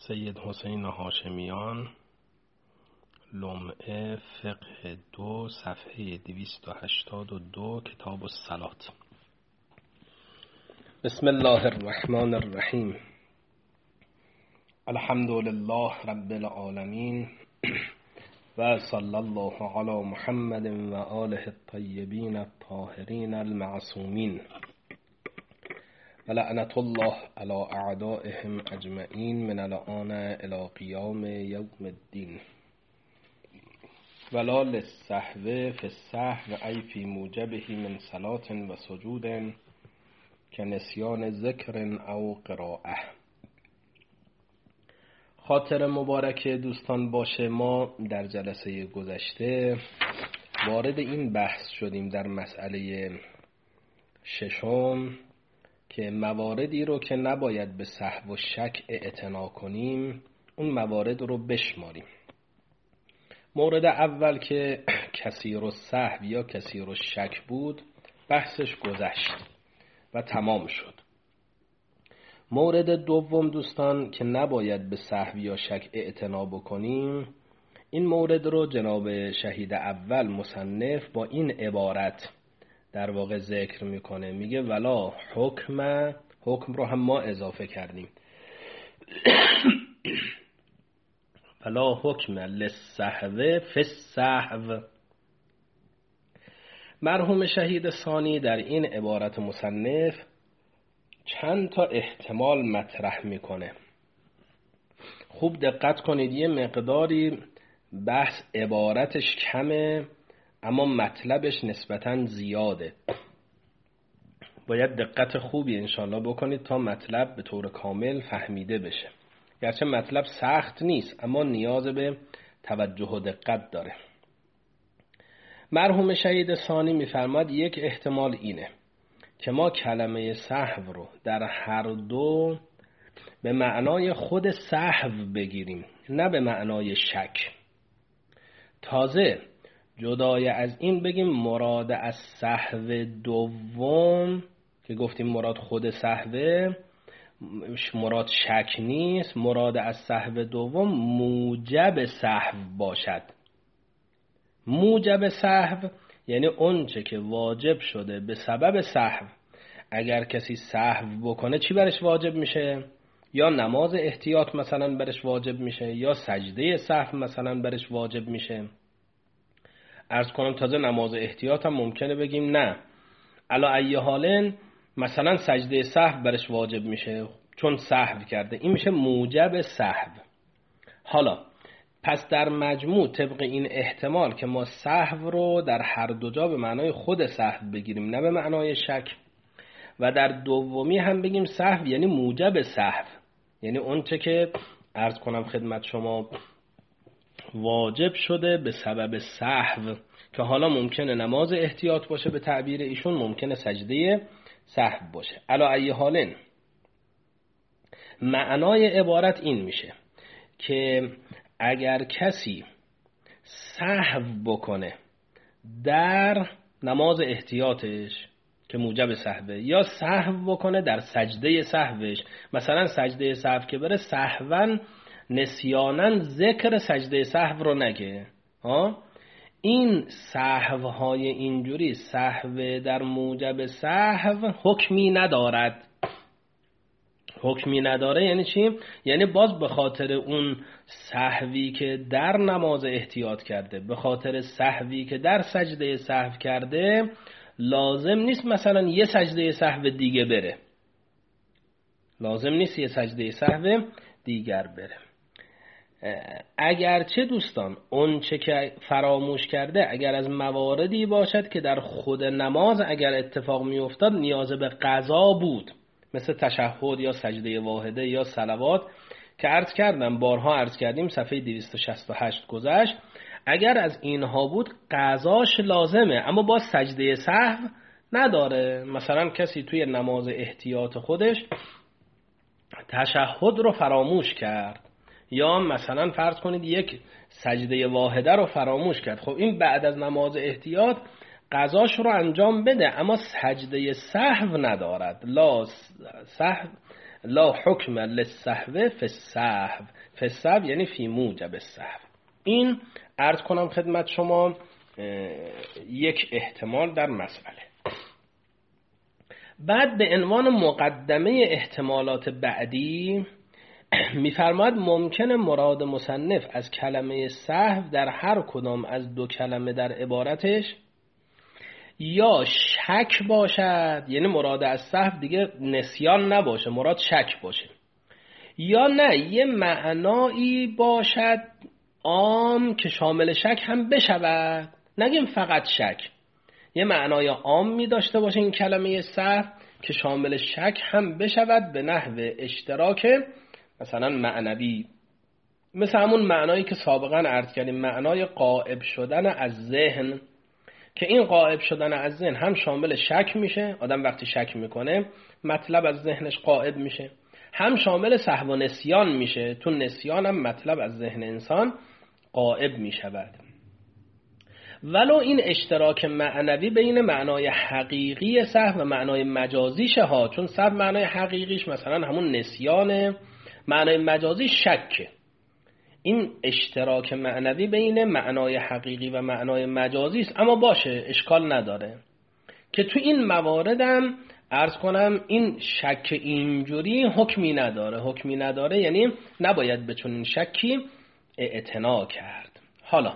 سید حسین هاشمیان، لمعه فقه 2 صفحه 282 کتاب الصلات. بسم الله الرحمن الرحیم. الحمد لله رب العالمین و صلی الله علی محمد و آله الطیبین الطاهرین المعصومین و لعنت الله علی اعدائهم اجمعین من الآن الی قیام یوم الدین. ولا للسهو فی السهو ای فی موجبه من صلاة و سجود که نسیان ذکر او قراءه. خاطر مبارک دوستان باشه، ما در جلسه گذشته وارد این بحث شدیم در مسئله ششم که مواردی رو که نباید به سهو و شک اعتنا کنیم اون موارد رو بشماریم. مورد اول که کثیر السهو یا کثیر الشک بود بحثش گذشت و تمام شد. مورد دوم دوستان که نباید به سهو یا شک اعتنا بکنیم، این مورد رو جناب شهید اول مصنف با این عبارت در واقع ذکر میکنه، میگه ولا حکم رو هم ما اضافه کردیم ولا حکم للسهو فی السهو. مرحوم شهید ثانی در این عبارت مصنف چند تا احتمال مطرح میکنه. خوب دقت کنید، یه مقداری بحث عبارتش کمه اما مطلبش نسبتاً زیاده. باید دقت خوبی انشالله بکنید تا مطلب به طور کامل فهمیده بشه. گرچه مطلب سخت نیست اما نیاز به توجه و دقت داره. مرحوم شهید ثانی میفرماد یک احتمال اینه که ما کلمه سهو رو در هر دو به معنای خود سهو بگیریم، نه به معنای شک. تازه جدای از این بگیم مراد از سهو دوم که گفتیم مراد خود سهوه، مراد شک نیست، مراد از سهو دوم موجب سهو باشد. موجب سهو یعنی اونچه که واجب شده به سبب سهو. اگر کسی سهو بکنه چی برش واجب میشه؟ یا نماز احتیاط مثلا برش واجب میشه، یا سجده سهو مثلا برش واجب میشه. عرض کنم تازه نماز احتیاط هم ممکنه بگیم نه، علا ای حالن مثلا سجده سهو برش واجب میشه چون سهو کرده، این میشه موجب سهو. حالا پس در مجموع طبق این احتمال که ما سهو رو در هر دو جا به معنای خود سهو بگیریم نه به معنای شک، و در دومی هم بگیم سهو یعنی موجب سهو، یعنی اون چه که عرض کنم خدمت شما واجب شده به سبب سهو، که حالا ممکنه نماز احتیاط باشه به تعبیر ایشون، ممکنه سجده سهو باشه. علا ای حالن معنای عبارت این میشه که اگر کسی سهو بکنه در نماز احتیاطش که موجب سهوه، یا سهو بکنه در سجده سهوش، مثلا سجده سهو که بره سهوا نسیانا ذکر سجده سهو رو نگه، این سهوهای اینجوری سهو در موجب سهو حکمی ندارد. حکمی نداره یعنی چی؟ یعنی باز به خاطر اون سهوی که در نماز احتیاط کرده، به خاطر سهوی که در سجده سهو کرده، لازم نیست مثلا یه سجده سهو دیگه بره، لازم نیست یه سجده سهو دیگر بره. اگرچه دوستان اون چه که فراموش کرده اگر از مواردی باشد که در خود نماز اگر اتفاق می افتاد نیاز به قضا بود، مثل تشهد یا سجده واحده یا صلوات که عرض کردم، بارها عرض کردیم، صفحه 268 گذشت، اگر از اینها بود قضاش لازمه اما باز سجده سهو نداره. مثلا کسی توی نماز احتیاط خودش تشهد رو فراموش کرد، یا مثلا فرض کنید یک سجده واحده رو فراموش کرد، خب این بعد از نماز احتیاط قضاش رو انجام بده اما سجده سهو ندارد. لا سهو لا حکم للسهو فی السهو. فی السهو یعنی فی موجب السهو. این عرض کنم خدمت شما یک احتمال در مسئله. بعد به عنوان مقدمه احتمالات بعدی می‌فرماید ممکنه مراد مصنف از کلمه سهو در هر کدام از دو کلمه در عبارتش یا شک باشد، یعنی مراد از سهو دیگه نسیان نباشه، مراد شک باشه، یا نه یه معنایی باشد عام که شامل شک هم بشود، نگیم فقط شک، یه معنای عامی داشته باشه این کلمه سهو که شامل شک هم بشود به نحو اشتراک مثلا معنوی، مثل همون معنایی که سابقا عرض کردیم، معنای غائب شدن از ذهن، که این غائب شدن از ذهن هم شامل شک میشه، آدم وقتی شک میکنه مطلب از ذهنش غائب میشه، هم شامل سهو و نسیان میشه، تو نسیان هم مطلب از ذهن انسان غائب میشود. ولو این اشتراک معنوی بین معنای حقیقی سهو و معنای مجازیشه ها، چون سهو معنای حقیقیش مثلا همون نسیانه، معنای مجازی شکه. این اشتراک معنوی بین معنای حقیقی و معنای مجازی است، اما باشه اشکال نداره که تو این مواردم عرض کنم این شک اینجوری حکمی نداره، یعنی نباید به چنین شکی اعتنا کرد. حالا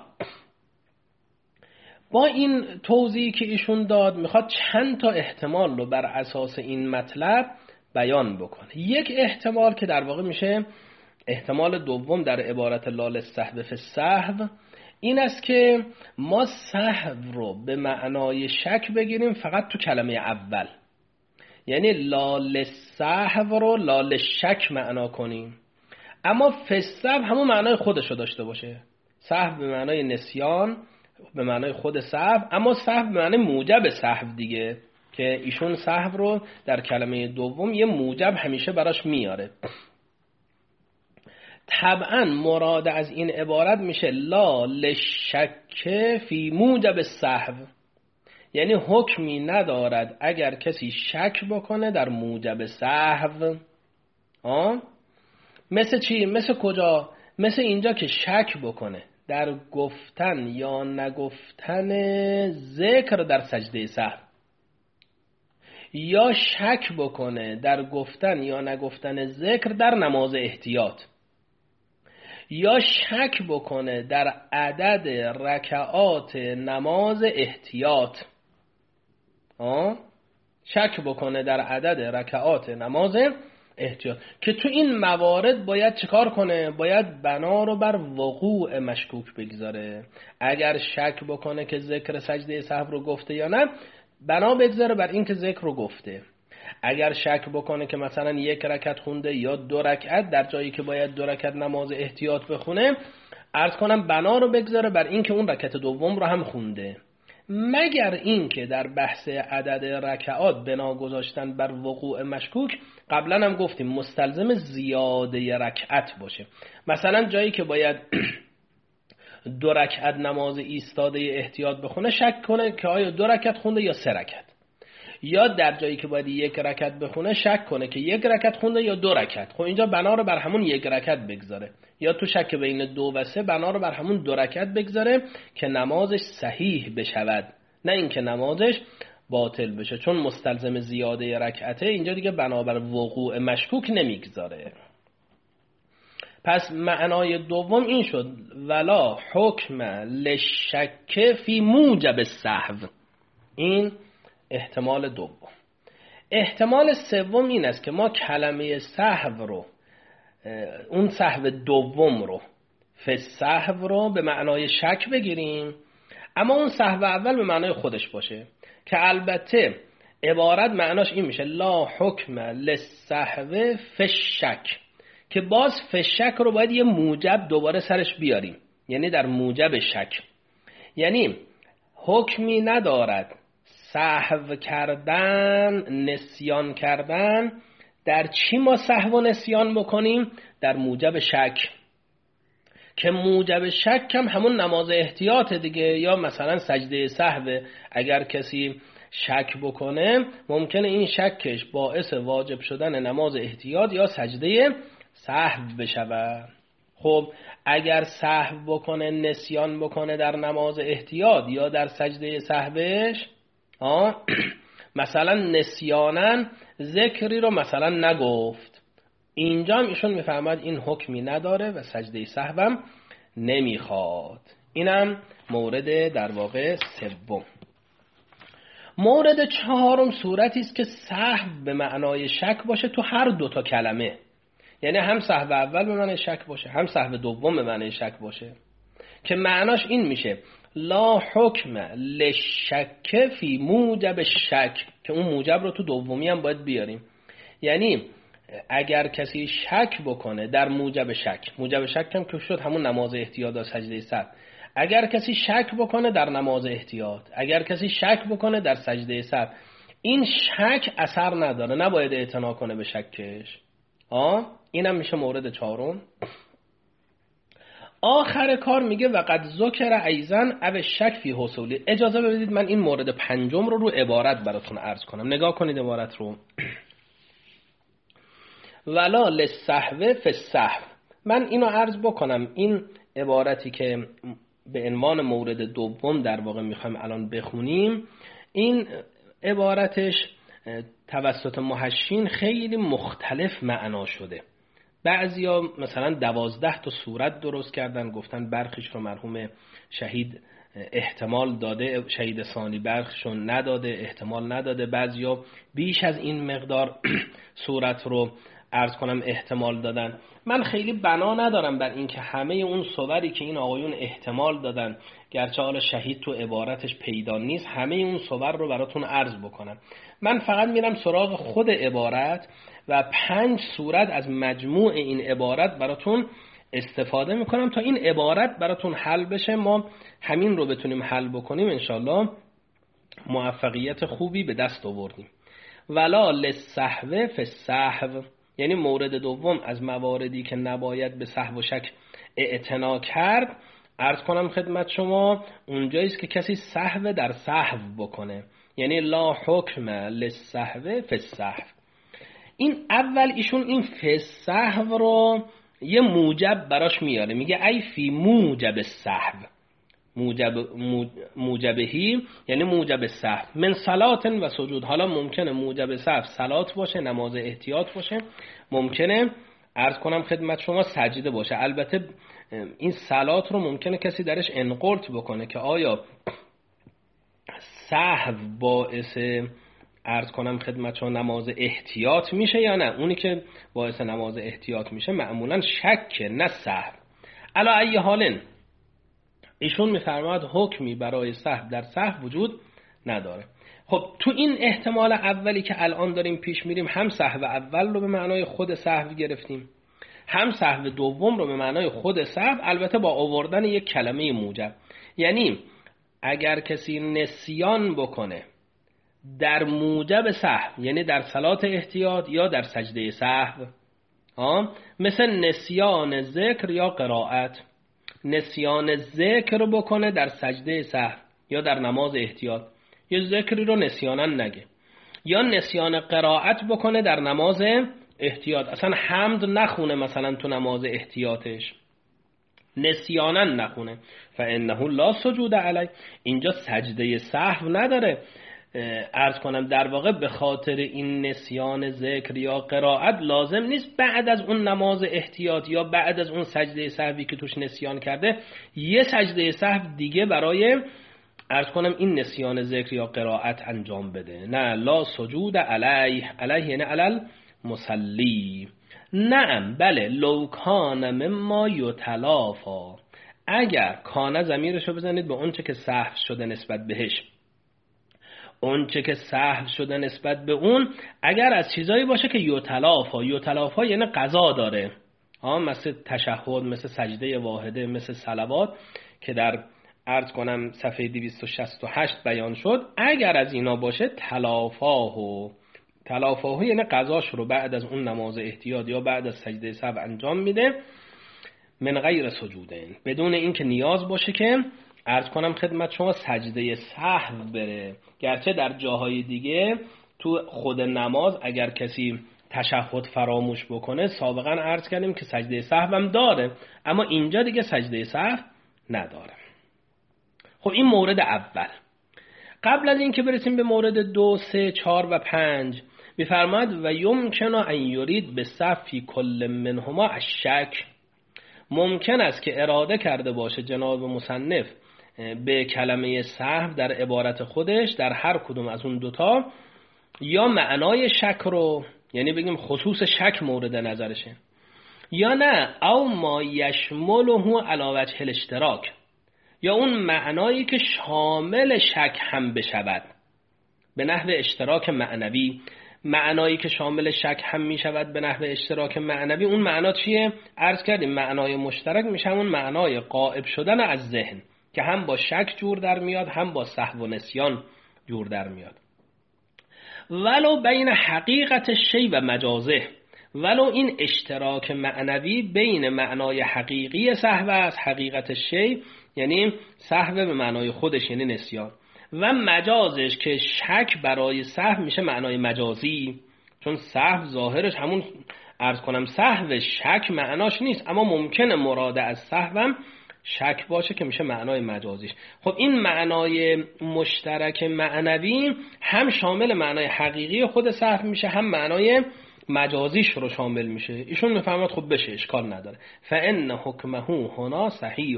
با این توضیحی که ایشون داد میخواد چند تا احتمال رو بر اساس این مطلب بیان بکنه. یک احتمال که در واقع میشه احتمال دوم در عبارت لا للسهو فی السهو، این است که ما سهو رو به معنای شک بگیریم فقط تو کلمه اول، یعنی لا للسهو رو لا للشک معنا کنیم، اما فی السهو همون معنای خودش رو داشته باشه. سهو به معنای نسیان به معنای خود سهو، اما سهو به معنای موجب سهو دیگه، که ایشون سهو رو در کلمه دوم یه موجب همیشه براش میاره. طبعا مراد از این عبارت میشه لا للشک فی موجب السهو، یعنی حکمی ندارد اگر کسی شک بکنه در موجب سهو. مثل چی؟ مثل کجا؟ مثل اینجا که شک بکنه در گفتن یا نگفتن ذکر در سجده سهو، یا شک بکنه در گفتن یا نگفتن ذکر در نماز احتیاط، یا شک بکنه در عدد رکعات نماز احتیاط. شک بکنه در عدد رکعات نماز احتیاط، که تو این موارد باید چیکار کنه؟ باید بنا رو بر وقوع مشکوک بگذاره. اگر شک بکنه که ذکر سجده سهو رو گفته یا نه، بنا بگذاره بر این که ذکر رو گفته. اگر شک بکنه که مثلا یک رکعت خونده یا 2 رکعت در جایی که باید 2 رکعت نماز احتیاط بخونه، عرض کنم بنا رو بگذاره بر این که اون رکعت دوم رو هم خونده، مگر این که در بحث عدد رکعات بنا گذاشتن بر وقوع مشکوک قبلا هم گفتیم مستلزم زیاده رکعت باشه. مثلا جایی که باید 2 رکعت نماز ایستاده احتیاط بخونه، شک کنه که آیا 2 رکعت خونده یا 3 رکعت، یا در جایی که باید 1 رکعت بخونه شک کنه که 1 رکعت خونده یا 2 رکعت. خب اینجا بنا رو بر همون 1 رکعت بگذاره، یا تو شک بین 2 و 3 بنا رو بر همون 2 رکعت بگذاره که نمازش صحیح بشود، نه اینکه نمازش باطل بشه، چون مستلزم زیاده رکعته اینجا دیگه بنابر وقوع مشکوک نمیگذاره. پس معنای دوم این شد ولا حکم للشک فی موجب السهو. این احتمال دوم. احتمال سوم این است که ما کلمه سهو رو، اون سهو دوم رو، فی السهو رو به معنای شک بگیریم، اما اون سهو اول به معنای خودش باشه، که البته عبارت معناش این میشه لا حکم للسهو فی الشک، که باز فی الشک رو باید یه موجب دوباره سرش بیاریم، یعنی در موجب شک، یعنی حکمی ندارد سهو کردن، نسیان کردن. در چی ما سهو و نسیان بکنیم؟ در موجب شک، که موجب شک هم همون نماز احتیاط دیگه، یا مثلا سجده سهو. اگر کسی شک بکنه ممکنه این شکش باعث واجب شدن نماز احتیاط یا سجده سهو بشود. خب اگر سهو بکنه، نسیان بکنه در نماز احتیاط یا در سجده سهوش، مثلا نسیانن ذکری رو مثلا نگفت، اینجا هم ایشون میفهمد این حکمی نداره و سجده سهوم نمیخواد. اینم مورد در واقع سوم. مورد چهارم صورتی است که سهو به معنای شک باشه تو هر دوتا کلمه، یعنی هم سهو اول به معنای شک باشه هم سهو دوم به معنای شک باشه، که معناش این میشه لا حکم لشک فی موجب شک، که اون موجب رو تو دومی هم باید بیاریم. یعنی اگر کسی شک بکنه در موجب شک، موجب شک هم که شد همون نماز احتیاط و سجده سهو، اگر کسی شک بکنه در نماز احتیاط، اگر کسی شک بکنه در سجده سهو، این شک اثر نداره، نباید اعتنا کنه به شکش. اینم میشه مورد چهارم. آخر کار میگه وقد ذکر ایضا او شک فی حصولی. اجازه بدید من این مورد پنجم رو عبارت براتون عرض کنم. نگاه کنید عبارت رو. ولا للسهو فی السهو. من اینو عرض بکنم، این عبارتی که به عنوان مورد دوم در واقع میخوایم الان بخونیم، این عبارتش توسط محشین خیلی مختلف معنا شده. بعضیا مثلا 12 تا صورت درست کردن، گفتن برخیش رو مرحوم شهید احتمال داده، شهید ثانی برخشون نداده، احتمال نداده. بعضیا بیش از این مقدار صورت رو عرض کنم احتمال دادن. من خیلی بنا ندارم بر این که همه اون صوری که این آقایون احتمال دادن، گرچه حالا شهید تو عبارتش پیدا نیست، همه اون صور رو براتون عرض بکنم. من فقط میرم سراغ خود عبارت و 5 صورت از مجموع این عبارت براتون استفاده میکنم تا این عبارت براتون حل بشه، ما همین رو بتونیم حل بکنیم، انشالله موفقیت خوبی به دست آوردیم. ولا للسهو فی السهو، یعنی مورد دوم از مواردی که نباید به سهو و شک اعتنا کرد، عرض کنم خدمت شما، اونجاییست که کسی سهو در سهو بکنه، یعنی لا حکم للسهو فی السهو. این اول ایشون این فی السهو رو یه موجب براش میاره، میگه ای فی موجب السهو، موجبهی یعنی موجب سهو، من صلات و سجود. حالا ممکنه موجب سهو صلات باشه، نماز احتیاط باشه، ممکنه عرض کنم خدمت شما سجده باشه. البته این صلات رو ممکنه کسی درش انقلت بکنه که آیا سهو باعث عرض کنم خدمت شما نماز احتیاط میشه یا نه. اونی که باعث نماز احتیاط میشه معمولا شک نه سهو. علی ای حالن ایشون میفرماد حکمی برای سهو در سهو وجود نداره. خب تو این احتمال اولی که الان داریم پیش میریم، هم سهو اول رو به معنای خود سهو گرفتیم، هم سهو دوم رو به معنای خود سهو، البته با آوردن یک کلمه موجب. یعنی اگر کسی نسیان بکنه در موجب سهو، یعنی در صلات احتیاط یا در سجده سهو، مثل نسیان ذکر یا قرائت، نسیان ذکر بکنه در سجده سهو یا در نماز احتیاط، یه ذکری رو نسیانا نگه، یا نسیان قرائت بکنه در نماز احتیاط، اصلا حمد نخونه مثلا تو نماز احتیاطش، نسیانا نخونه، فانه لا سجود علی، اینجا سجده سهو نداره. عرض کنم در واقع به خاطر این نسیان ذکر یا قرائت لازم نیست بعد از اون نماز احتیاط یا بعد از اون سجده سهوی که توش نسیان کرده یه سجده سهو دیگه برای عرض کنم این نسیان ذکر یا قرائت انجام بده. نه، لا سجود علیه، علیه یعنی علل مصلی. نعم بله، لو کان مما یتلافا، اگر کان ضمیرشو بزنید به اونچه که سهو شده نسبت بهش، اونچه که سهو شده نسبت به اون اگر از چیزایی باشه که یتلافا یعنی قضا داره، مثل تشهد، مثل سجده واحده، مثل صلوات که در عرض کنم صفحه 268 بیان شد، اگر از اینا باشه تلافاه یعنی قضاش رو بعد از اون نماز احتیاط یا بعد از سجده سهو انجام میده، من غیر سجودین، بدون اینکه نیاز باشه که عرض کنم خدمت شما سجده سهو بره. گرچه در جاهای دیگه تو خود نماز اگر کسی تشهد فراموش بکنه، سابقا عرض کردیم که سجده سهو هم داره، اما اینجا دیگه سجده سهو نداره. خب این مورد اول. قبل از این که برسیم به مورد 2، 3، 4 و 5 می‌فرماید و یمکن ان یرید بالسهو فی کل منهما الشک. ممکن است که اراده کرده باشه جناب مصنف به کلمه سهو در عبارت خودش در هر کدوم از اون دوتا یا معنای شک رو، یعنی بگیم خصوص شک مورد نظرشه، یا نه او ما یشمله علی وجه الاشتراک، یا اون معنایی که شامل شک هم بشود به نحو اشتراک معنوی. معنایی که شامل شک هم می شود به نحو اشتراک معنوی، اون معنا چیه؟ عرض کردیم معنای مشترک میشه اون معنای غائب شدن از ذهن که هم با شک جور در میاد هم با سهو و نسیان جور در میاد. ولو بین حقیقت شی و مجازه، ولو این اشتراک معنوی بین معنای حقیقی سهو است، حقیقت شی یعنی سهو به معنای خودش یعنی نسیان، و مجازش که شک برای سهو میشه معنای مجازی، چون سهو ظاهرش همون عرض کنم سهو شک معناش نیست، اما ممکنه مراد از سهوم شک باشه که میشه معنای مجازیش. خب این معنای مشترک معنوی هم شامل معنای حقیقی خود سهو میشه هم معنای مجازیش رو شامل میشه. ایشون میفهمد خب بشه اشکال نداره. فان حکمه هنا صحیح،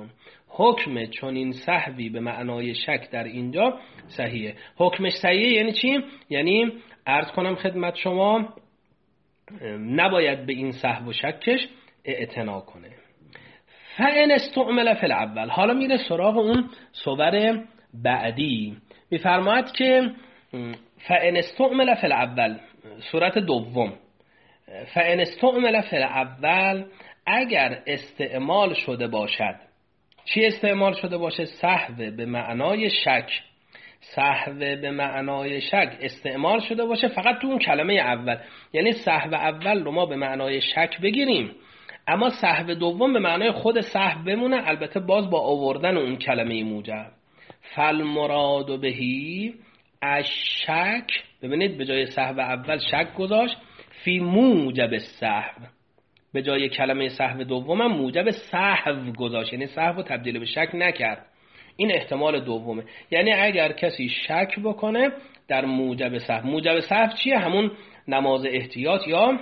حکم چون این سهوی به معنای شک در اینجا صحیحه. حکمش صحیحه یعنی چی؟ یعنی عرض کنم خدمت شما نباید به این سهو و شکش اعتنا کنه. فان استعمل فی الاول، حالا میره سراغ اون صور بعدی، میفرماید که فان استعمل فی الاول، صورت دوم، فان استعمل فی الاول اگر استعمال شده باشد. چی استعمال شده باشه؟ سهو به معنای شک. سهو به معنای شک استعمال شده باشه فقط تو اون کلمه اول، یعنی سهو اول رو ما به معنای شک بگیریم اما سهو دوم به معنای خود سهو بمونه، البته باز با آوردن اون کلمه موجب. فالمراد بهی الشک، ببینید به جای سهو اول شک گذاشت، فی موجب السهو، به جای کلمه سهو دومم موجب سهو گذاشت، یعنی سهو تبدیل به شک نکرد. این احتمال دومه، یعنی اگر کسی شک بکنه در موجب سهو. موجب سهو چیه؟ همون نماز احتیاط یا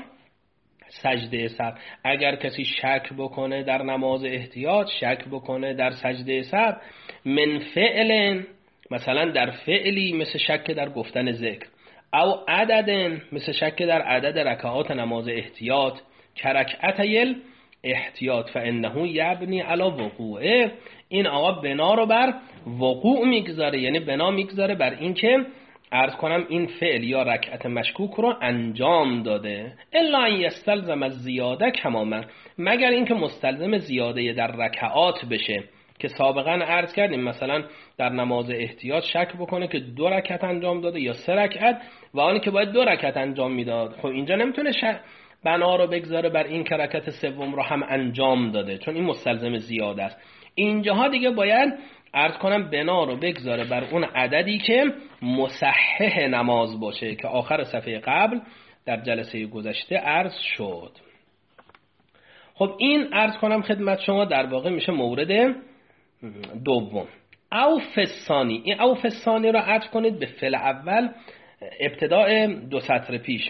سجده سهو. اگر کسی شک بکنه در نماز احتیاط، شک بکنه در سجده سهو، من فعل، مثلا در فعلی مثل شک در گفتن ذکر، او عدد مثل شک در عدد رکعات نماز احتیاط، کرکعتیل احتیاط، فانه یبنی علی وقوعه، این آقا بنا رو بر وقوع میگذاره، یعنی بنا میگذاره بر این که عرض کنم این فعل یا رکعت مشکوک رو انجام داده. الا ان یستلزم الزیاده کماما، مگر اینکه مستلزم زیاده در رکعات بشه که سابقا عرض کردیم مثلا در نماز احتیاط شک بکنه که 2 رکعت انجام داده یا 3 رکعت و آنی که باید 2 رکعت انجام میداد. خب اینجا نمیتونه بنا رو بگذاره بر این که رکعت سوم رو هم انجام داده، چون این مستلزم زیاده است. اینجاها دیگه باید عرض کنم بنا رو بگذاره بر اون عددی که مصحح نماز باشه که آخر صفحه قبل در جلسه گذشته عرض شد. خب این عرض کنم خدمت شما در واقع میشه مورد دوم. او فسانی، این او فسانی رو عطف کنید به فعل اول، ابتداء 2 سطر پیش،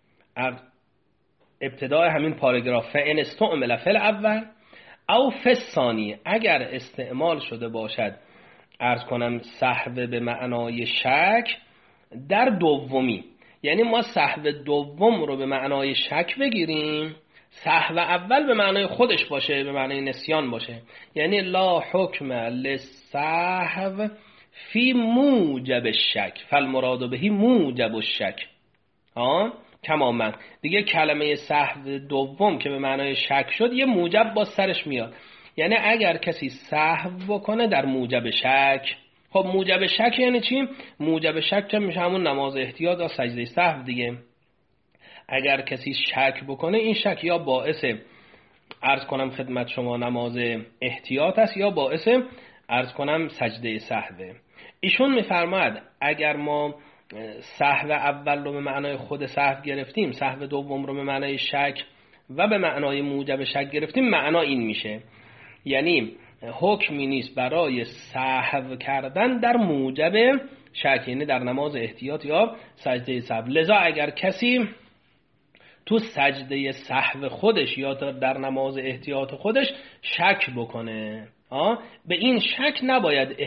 ابتداء همین پاراگراف. فان استعمل فعل اول او فسانی، اگر استعمال شده باشد عرض کنم سهو به معنای شک در دومی، یعنی ما سهو دوم رو به معنای شک بگیریم، سهو اول به معنای خودش باشه، به معنای نسیان باشه، یعنی لا حکم للسهو فی موجب الشک فالمراد بهی موجب الشک. تماما دیگه کلمه سهو دوم که به معنای شک شد یه موجب با سرش میاد، یعنی اگر کسی سهو بکنه در موجب شک. خب موجب شک یعنی چی؟ موجب شک که میشه همون نماز احتیاط یا سجده سهو دیگه. اگر کسی شک بکنه این شک یا باعث عرض کنم خدمت شما نماز احتیاط است یا باعث عرض کنم سجده سهوه. ایشون میفرماید اگر ما سهو اول رو به معنای خود سهو گرفتیم، سهو دوم رو به معنای شک و به معنای موجب شک گرفتیم، معنا این میشه، یعنی حکمی نیست برای سهو کردن در موجب شک، یعنی در نماز احتیاط یا سجده سهو. لذا اگر کسی تو سجده سهو خودش یا در نماز احتیاط خودش شک بکنه، به این شک نباید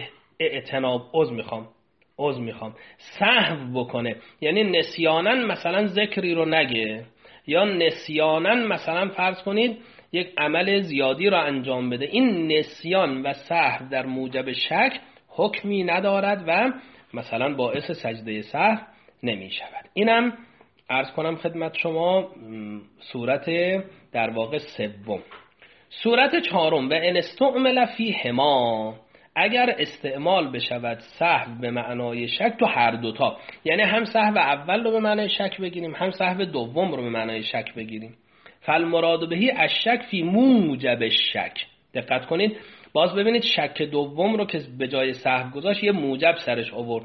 عذر میخوام سهو بکنه، یعنی نسیاناً مثلا ذکری رو نگه، یا نسیاناً مثلا فرض کنید یک عمل زیادی رو انجام بده. این نسیان و سهو در موجب شک حکمی ندارد و مثلا باعث سجده سهو نمی شود. اینم عرض کنم خدمت شما صورت در واقع سوم. صورت چهارم: و ان استعمل فیهما، اگر استعمال بشود سهو به معنای شک تو هر دوتا، یعنی هم سهو اول رو به معنای شک بگیریم، هم سهو دوم رو به معنای شک بگیریم. فالمراد بهی الشک فی موجب الشک. دقت کنید، باز ببینید شک دوم رو که به جای سهو گذاشت یه موجب سرش آورد.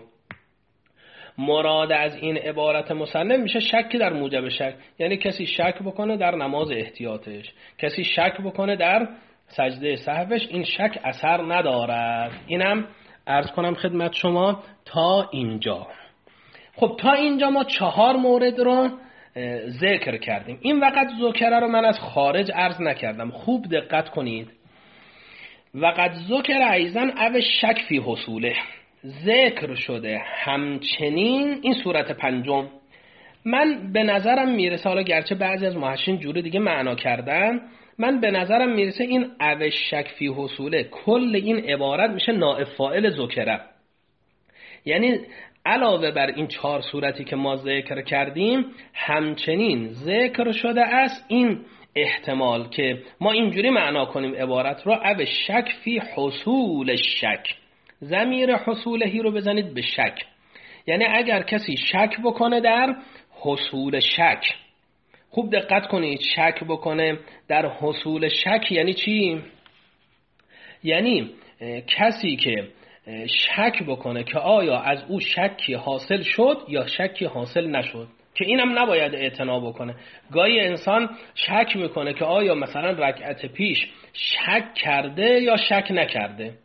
مراد از این عبارت مصنف میشه شک در موجب شک، یعنی کسی شک بکنه در نماز احتیاطش، کسی شک بکنه در سجده سهوش، این شک اثر ندارد. اینم عرض کنم خدمت شما تا اینجا. خب تا اینجا ما 4 مورد رو ذکر کردیم. این وقت ذکر رو من از خارج عرض نکردم، خوب دقت کنید. وقت ذکر ایضا او شک فی حصوله، ذکر شده همچنین این صورت پنجم. من به نظرم میرسه، حالا گرچه بعضی از محشین جوری دیگه معنا کردن، من به نظرم میرسه این او شک فی حصوله کل این عبارت میشه نائب فاعل ذکره، یعنی علاوه بر این 4 صورتی که ما ذکر کردیم همچنین ذکر شده است این احتمال که ما اینجوری معنا کنیم عبارت رو: او شک فی حصول شک. ضمیر حصولهی رو بزنید به شک، یعنی اگر کسی شک بکنه در حصول شک. خوب دقت کنید، شک بکنه در حصول شک یعنی چی؟ یعنی کسی که شک بکنه که آیا از او شکی حاصل شد یا شکی حاصل نشد، که اینم نباید اعتنا بکنه. گاهی انسان شک میکنه که آیا مثلا رکعت پیش شک کرده یا شک نکرده.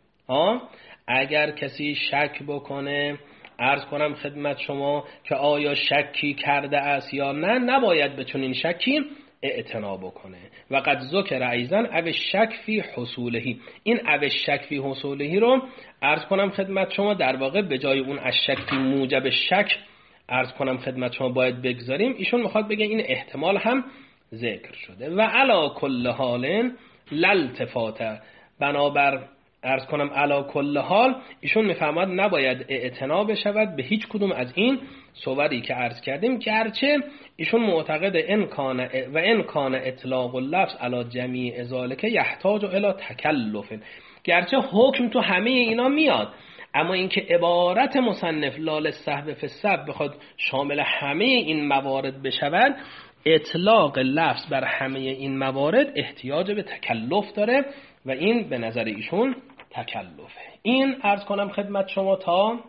اگر کسی شک بکنه، عرض کنم خدمت شما که آیا شکی کرده است یا نه، نباید به چنین شکی اعتنا بکنه. و قد ذکر ایضا او شک فی حصولهی، این او شک فی حصولهی رو عرض کنم خدمت شما در واقع به جای اون الشک فی موجب شک عرض کنم خدمت شما باید بگذاریم. ایشون میخواد بگه این احتمال هم ذکر شده. و علا کل حال لالتفات، بنابر عرض کنم علا کل حال ایشون میفهمد نباید اعتنا بشود به هیچ کدوم از این صوری که عرض کردیم، گرچه ایشون معتقد ان کان اطلاق اللفظ علی جمیع ذالک یحتاج الی تکلف، گرچه حکم تو همه اینا میاد، اما اینکه عبارت مصنف لال سهو فی السهو بخواد شامل همه این موارد بشود، اطلاق لفظ بر همه این موارد احتیاج به تکلف داره و این به نظر ایشون تکلفه. این عرض کنم خدمت شما تا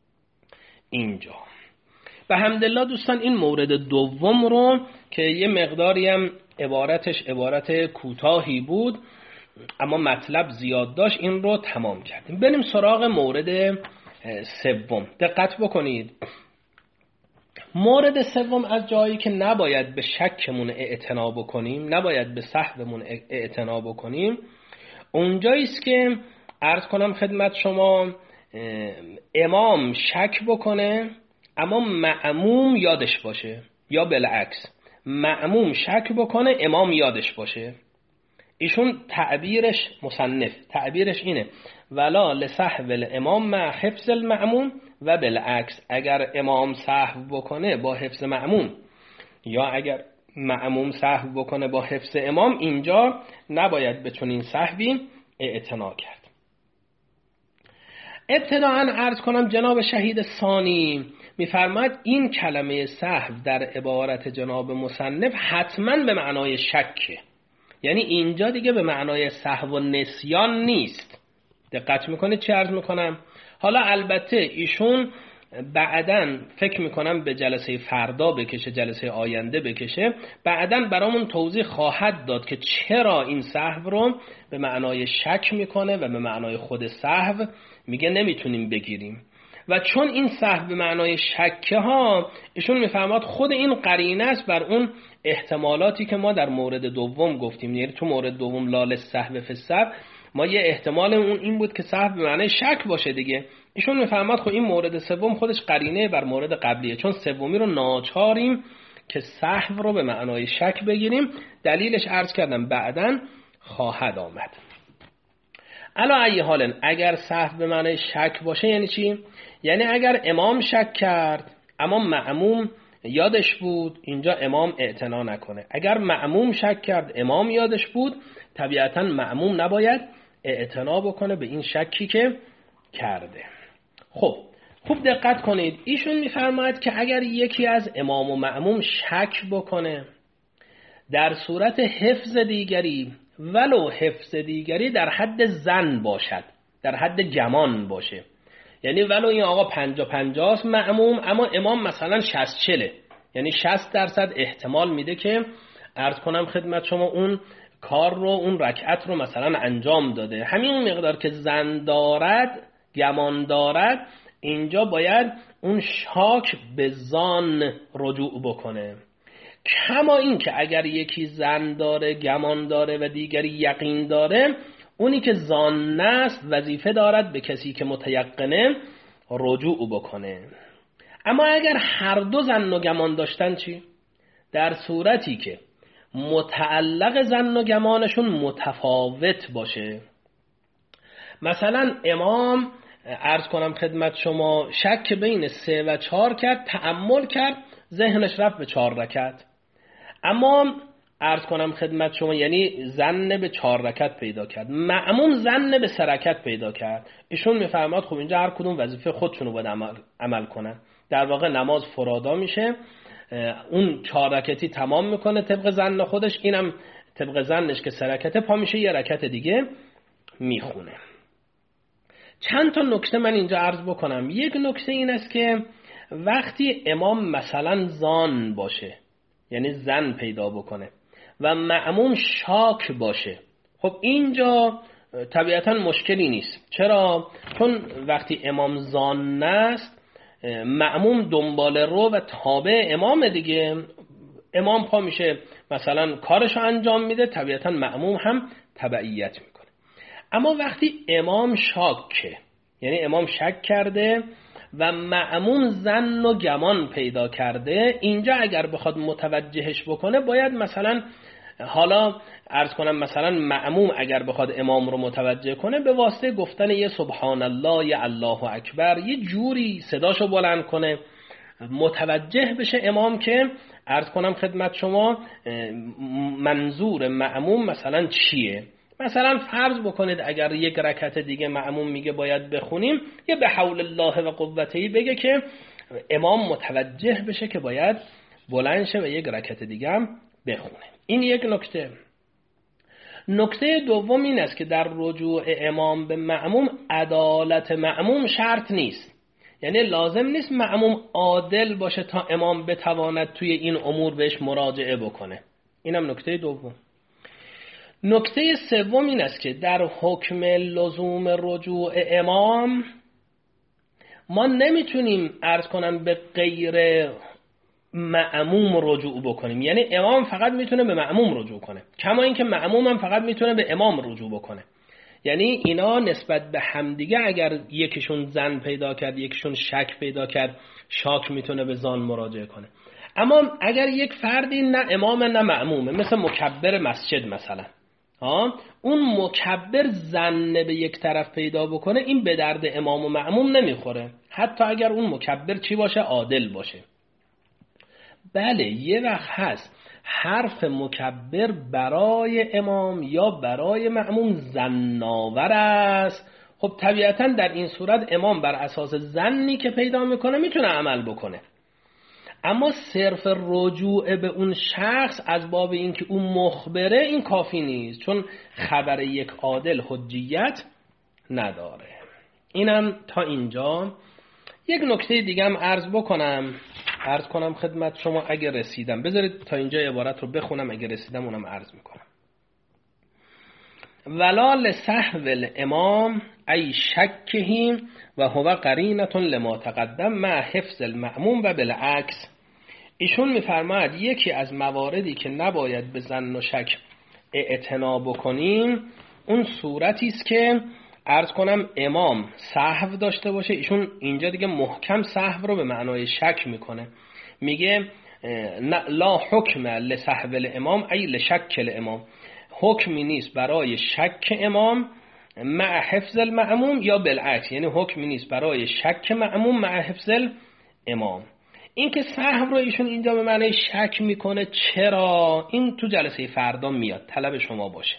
اینجا. به حمدالله دوستان این مورد دوم رو که یه مقداری هم عبارت کوتاهی بود اما مطلب زیاد داشت، این رو تمام کردیم. بریم سراغ مورد سوم. دقت بکنید، مورد سوم از جایی که نباید به شکمون اعتنا بکنیم، نباید به سهومون اعتنا بکنیم، اونجاییست که عرض کنم خدمت شما امام شک بکنه اما مأموم یادش باشه، یا بالعکس مأموم شک بکنه امام یادش باشه. ایشون تعبیرش مصنف تعبیرش اینه: ولا لسهو الامام مع حفظ المأموم، و بالعکس اگر امام سهو بکنه با حفظ مأموم یا اگر مأموم سهو بکنه با حفظ امام، اینجا نباید به چنین سهوی اعتنا کرد. ابتداءً عرض کنم جناب شهید ثانی میفرماید این کلمه سهو در عبارت جناب مصنف حتما به معنای شکه، یعنی اینجا دیگه به معنای سهو و نسیان نیست. دقت میکنید چی عرض میکنم؟ حالا البته ایشون بعدن فکر میکنم به جلسه فردا بکشه، جلسه آینده بکشه، بعدن برامون توضیح خواهد داد که چرا این سهو رو به معنای شک میکنه و به معنای خود سهو میگه نمیتونیم بگیریم. و چون این سهو به معنای شکه ها، ایشون میفرماد خود این قرینه است بر اون احتمالاتی که ما در مورد دوم گفتیم. یعنی تو مورد دوم لال سهو فی السهو ما یه احتمال اون این بود که سهو به معنای شک باشه دیگه. ایشون میفرماد خب این مورد سوم خودش قرینه بر مورد قبلیه، چون سومی رو ناچاریم که سهو رو به معنای شک بگیریم. دلیلش عرض کردم بعدن خواهد آمد. علا ای حال اگر سهو به معنای شک باشه یعنی چی؟ یعنی اگر امام شک کرد اما مأموم یادش بود، اینجا امام اعتنا نکنه. اگر مأموم شک کرد امام یادش بود، طبیعتا مأموم نباید اعتنا بکنه به این شکی که کرده. خب خوب دقت کنید، ایشون میفرماید که اگر یکی از امام و مأموم شک بکنه در صورت حفظ دیگری، ولو حفظ دیگری در حد ظن باشد، در حد گمان باشه، یعنی ولو این آقا 50-50 مأموم اما امام مثلا 60-40، یعنی 60% احتمال میده که عرض کنم خدمت شما اون کار رو، اون رکعت رو مثلا انجام داده. همین مقدار که ظن دارد، گمان دارد، اینجا باید اون شاک به ظن رجوع بکنه. کما این که اگر یکی ظن داره، گمان داره و دیگری یقین داره، اونی که ظن است وظیفه دارد به کسی که متیقنه رجوع بکنه. اما اگر هر دو ظن و گمان داشتن چی؟ در صورتی که متعلق ظن و گمانشون متفاوت باشه، مثلا امام عرض کنم خدمت شما شک بین 3 و 4 کرد، تأمل کرد، ذهنش رفت به 4 رکعت، اما عرض کنم خدمت شما یعنی ظن به 4 رکعت پیدا کرد، مأموم ظن به 3 رکعت پیدا کرد. ایشون میفرماد خب اینجا هر کدوم وظیفه خودشونو باید عمل کنن. در واقع نماز فرادا میشه، اون 4 رکعتی تمام میکنه طبق ظن خودش، اینم طبق ظنش که 3 رکعته پا میشه 1 رکعت دیگه میخونه. چند تا نکته من اینجا عرض بکنم. یک نکته این است که وقتی امام مثلا ظان باشه، یعنی ظن پیدا بکنه و مأموم شاک باشه، خب اینجا طبیعتا مشکلی نیست. چرا؟ چون وقتی امام ظان است، مأموم دنبال رو و تابع امام دیگه، امام پا میشه مثلا کارشو انجام میده، طبیعتا مأموم هم تبعیت میکنه. اما وقتی امام شاکه، یعنی امام شک کرده و مأموم ظن و گمان پیدا کرده، اینجا اگر بخواد متوجهش بکنه باید مثلا حالا عرض کنم مثلا مأموم اگر بخواد امام رو متوجه کنه به واسطه گفتن یه سبحان الله، یه الله اکبر، یه جوری صداشو بلند کنه متوجه بشه امام که عرض کنم خدمت شما منظور مأموم مثلا چیه. مثلا فرض بکنید اگر 1 رکعت دیگه مأموم میگه باید بخونیم، یه به حول الله و قوته بگه که امام متوجه بشه که باید بلند شه و 1 رکعت دیگه هم بخونه. این یک نکته. نکته دوم این است که در رجوع امام به مأموم عدالت مأموم شرط نیست، یعنی لازم نیست مأموم عادل باشه تا امام بتواند توی این امور بهش مراجعه بکنه. اینم نکته دوم. نکته سوم این است که در حکم لزوم رجوع امام ما نمیتونیم عرض کنم به غیر مأموم رجوع بکنیم، یعنی امام فقط میتونه به مأموم رجوع کنه، کما اینکه مأموم هم فقط میتونه به امام رجوع بکنه. یعنی اینا نسبت به همدیگه اگر یکیشون ظن پیدا کرد یکیشون شک پیدا کرد، شاک میتونه به ظن مراجعه کنه. اما اگر یک فردی نه امام نه مأمومه، مثل مکبر مسجد مثلا، اون مکبر ظن به یک طرف پیدا بکنه، این به درد امام و مأموم نمیخوره، حتی اگر اون مکبر چی باشه؟ عادل باشه. بله یه وقت هست حرف مکبر برای امام یا برای مأموم ظن‌آور است، خب طبیعتا در این صورت امام بر اساس ظنی که پیدا میکنه میتونه عمل بکنه. اما صرف رجوع به اون شخص از باب اینکه اون مخبره این کافی نیست، چون خبر یک عادل حجیت نداره. اینم تا اینجا. یک نکته دیگه هم عرض کنم خدمت شما اگه رسیدم. بذارید تا اینجا عبارت رو بخونم، اگه رسیدم اونم عرض میکنم. ولا لسهو الامام ای شکه و هو قرینة لما تقدم مع حفظ المأموم و بالعکس. ایشون میفرماید یکی از مواردی که نباید به ظن و شک اعتنا بکنیم اون صورتی است که عرض کنم امام سهو داشته باشه. ایشون اینجا دیگه محکم سهو رو به معنای شک میکنه، میگه لا حکم لسهو الامام ای لشک الامام، حکمی نیست برای شک امام مع حفظ المأموم یا بالعکس، یعنی حکمی نیست برای شک مأموم مع حفظ الامام. این که سهو رو ایشون اینجا به معنی شک میکنه، چرا؟ این تو جلسه فردا میاد، طلب شما باشه.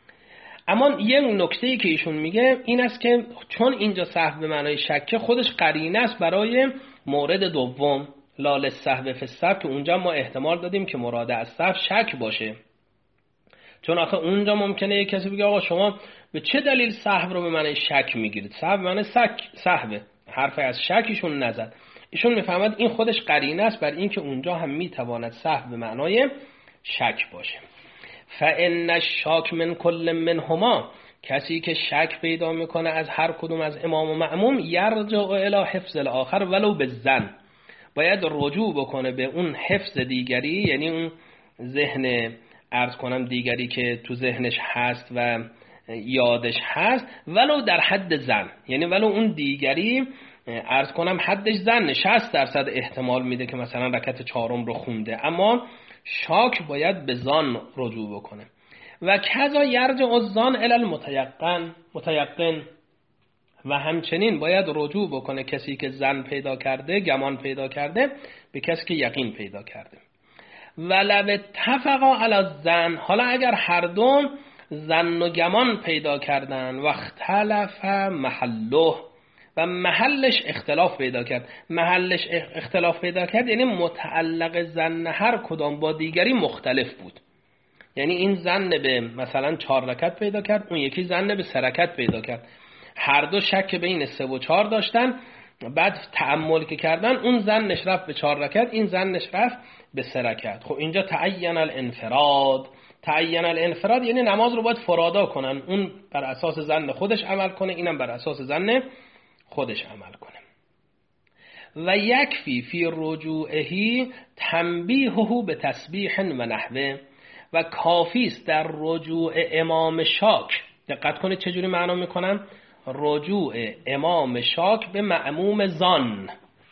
اما یه نکته‌ای که ایشون میگه این است که چون اینجا سهو به معنای شک خودش قرینه است برای مورد دوم لا للسهو فی السهو، که اونجا ما احتمال دادیم که مراد از سهو شک باشه. چون آخه اونجا ممکنه یک کسی بگه آقا شما به چه دلیل سهو رو به معنی شک میگیرید؟ سهو به معنی سهو، حرف از شکیشون نزد. ایشون میفهمد این خودش قرینه است بر این که اونجا هم میتواند سهو به معنای شک باشه. فإن الشاک من کل منهما، کسی که شک پیدا میکنه از هر کدوم از امام و مأموم، یرجع الی حفظ الاخر ولو بالظن، باید رجوع بکنه به اون حفظ دیگری، یعنی اون ذهن عرض کنم دیگری که تو ذهنش هست و یادش هست، ولو در حد ظن، یعنی ولو اون دیگری عرض کنم حدش ظن 60% احتمال میده که مثلا رکعت 4 رو خونده، اما شاک باید به ظن رجوع بکنه. و کذا یرجع الظن الی المتیقن، و همچنین باید رجوع بکنه کسی که ظن پیدا کرده، گمان پیدا کرده، به کسی که یقین پیدا کرده. ولو اتفقا علی الظن، حالا اگر هر دو ظن و گمان پیدا کردن و اختلف محله، و محلش اختلاف پیدا کرد، محلش اختلاف پیدا کرد یعنی متعلق ظن هر کدام با دیگری مختلف بود. یعنی این ظن به مثلا 4 رکعت پیدا کرد، اون یکی ظن به 3 رکعت پیدا کرد، هر دو شک بین 3 و 4 داشتن، بعد تأمل که کردن اون ظنش رفت به 4 رکعت، این ظنش رفت به 3 رکعت. خب اینجا تعین الانفراد یعنی نماز رو باید فرادا کنن، اون بر اساس ظن خودش عمل کنه، اینم بر اساس ظن خودش عمل کنه. و یکفی فی رجوعه تنبیهه به تسبیح و نحوه، و کافی است در رجوع امام شاک، دقت کنید چجوری معنا میکنم، رجوع امام شاک به مأموم ظن،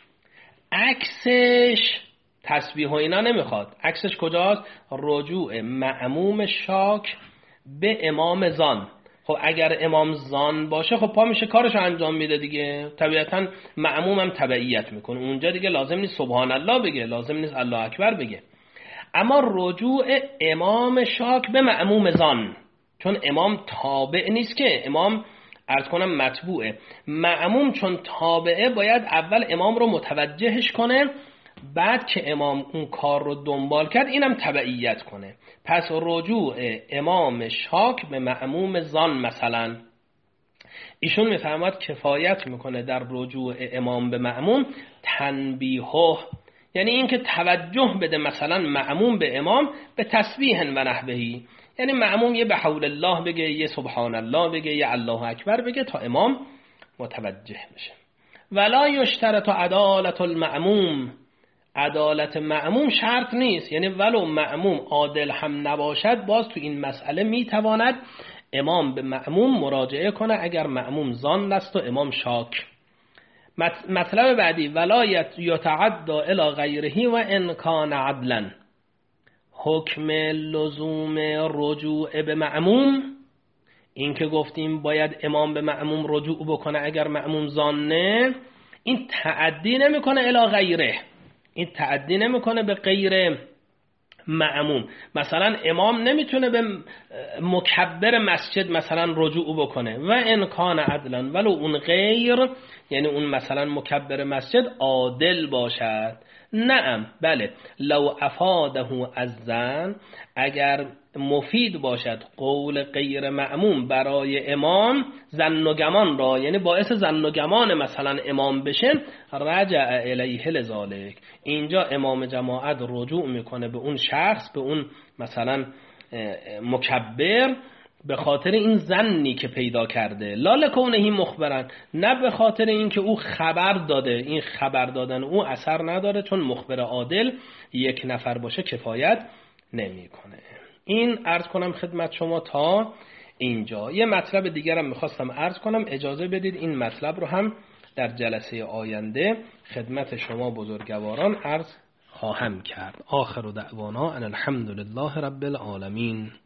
عکسش تسبیح و اینا نمیخواد، عکسش کجاست؟ رجوع مأموم شاک به امام ظن. خب اگر امام ظن باشه خب پا میشه کارشو انجام میده دیگه، طبیعتا مأموم هم تبعیت میکنه، اونجا دیگه لازم نیست سبحان الله بگه، لازم نیست الله اکبر بگه. اما رجوع امام شاک به مأموم ظن، چون امام تابع نیست که، امام عرض کنم متبوعه، مأموم چون تابعه باید اول امام رو متوجهش کنه، بعد که امام اون کار رو دنبال کرد اینم تبعیت کنه. پس رجوع امام شاک به مأموم ظن مثلا، ایشون میفهمد کفایت میکنه در رجوع امام به مأموم تنبیهه، یعنی این که توجه بده مثلا مأموم به امام به تسبیح و نحوهی، یعنی مأموم یه به حول الله بگه، یه سبحان الله بگه، یه الله اکبر بگه تا امام متوجه بشه. ولا یشترط عدالت المأموم، عدالت مأموم شرط نیست، یعنی ولو مأموم عادل هم نباشد باز تو این مسئله میتواند امام به مأموم مراجعه کنه اگر مأموم ظن است و امام شاک. مطلب بعدی ولا یتعدى الی غیره و ان کان عدلا، حکم لزوم رجوع به مأموم، این که گفتیم باید امام به مأموم رجوع بکنه اگر مأموم ظنه، این تعدی نمیکنه الی غیره، این تعدی نمیکنه به غیر مأموم. مثلا امام نمیتونه به مکبر مسجد مثلا رجوع بکنه و ان کان عدلا، ولو اون غیر، یعنی اون مثلا مکبر مسجد عادل باشد، نعم بله، لو افاده از زن، اگر مفید باشد قول غیر مأموم برای امام ظن و گمان را، یعنی باعث ظن و گمان مثلا امام بشه، رجع الیه لذالک، اینجا امام جماعت رجوع میکنه به اون شخص، به اون مثلا مکبر، به خاطر این ظنی که پیدا کرده، لا لکونه مخبرن، نه به خاطر این که او خبر داده. این خبر دادن او اثر نداره، چون مخبر عادل یک نفر باشه کفایت نمیکنه. این عرض کنم خدمت شما تا اینجا. یه مطلب دیگرم میخواستم عرض کنم، اجازه بدید این مطلب رو هم در جلسه آینده خدمت شما بزرگواران عرض خواهم کرد. آخر دعوانا ان الحمد لله رب العالمین.